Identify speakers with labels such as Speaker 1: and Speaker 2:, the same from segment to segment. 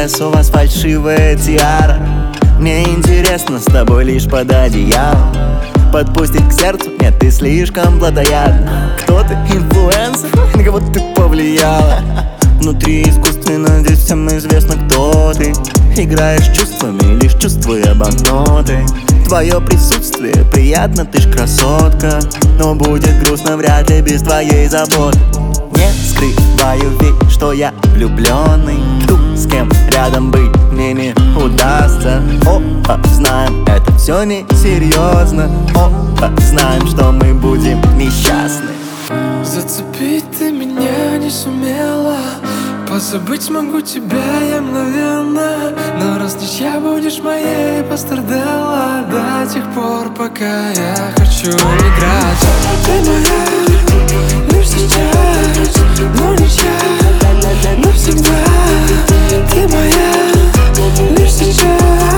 Speaker 1: сейчас у вас фальшивая тиара. Мне интересно с тобой лишь под одеялом. Подпустить к сердцу? Нет, ты слишком плотоядна. Кто ты? Инфлюенсер? На кого ты повлияла? Внутри искусственно, здесь всем известно, кто ты. Играешь чувствами, лишь чувствуя банкноты. Твое присутствие приятно, ты ж красотка. Но будет грустно вряд ли без твоей заботы. Не скрываю ведь, что я влюбленный. Жду, с кем рядом быть мне не удастся. Опа, знаем, это все не серьезно. Опа, знаем, что мы будем несчастны.
Speaker 2: Зацепить ты меня не сумела. Позабыть могу тебя я мгновенно. Но раз ничья будешь моей, пострадала до тех пор, пока я хочу играть. Ты моя лишь сейчас, но ничья навсегда. Ты моя лишь сейчас.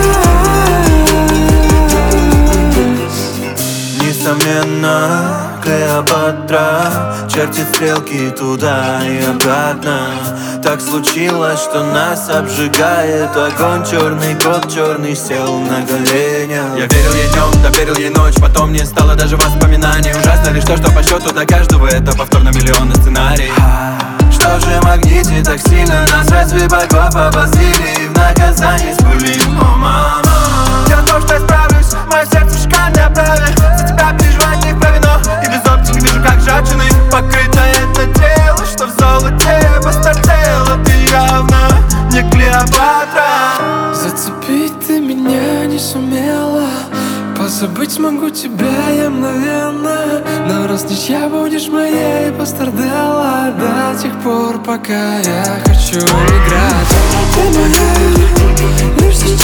Speaker 3: Несомненно, Клеопатра чертит стрелки туда и обратно. Так случилось, что нас обжигает огонь. Черный кот, черный сел на коленях.
Speaker 4: Я верил ей днем, да верил ей ночь. Потом не стало даже воспоминаний. Ужасно лишь то, что по счету до каждого это повторно миллионный сценарий.
Speaker 3: Что же магнитит так сильно нас? Разве богов обозрили в наказание спулим? О, мама,
Speaker 4: Я то, что я справлюсь, мое сердце в шикарной оправе. За тебя переживать не вправе, но и без оптики вижу, как жадины. Покрыто это тело, что в золоте постардело. Ты явно не Клеопатра.
Speaker 2: Зацепить ты меня не сумела. Позабыть могу тебя я мгновенно. Но раз ничья будешь моей, пострадала до тех пор, пока я хочу играть. Ты моя лишь сейчас.